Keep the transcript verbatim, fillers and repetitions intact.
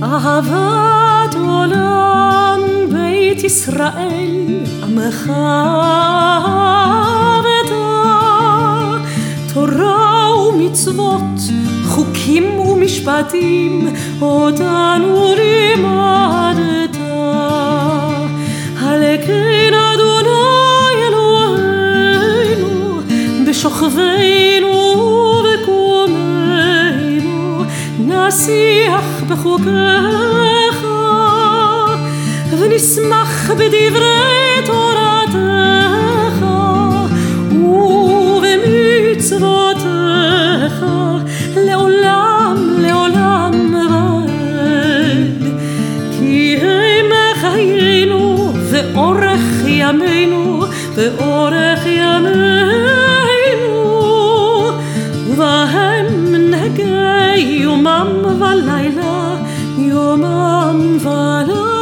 אהבת עולם בית ישראל עמך ודע תורה ומצוות חוקים ומשפטים אותנו לימדת הלכן אדוני אלוהינו בשוכבנו ובקומנו נשיח בחוקיך ונשמח בדברי תורתך ובמצוותיך לעולם לעולם ועד כי הם חיינו ואורך ימינו ואורך ימינו ובהם נהגי יומם ולילה יומם ולילה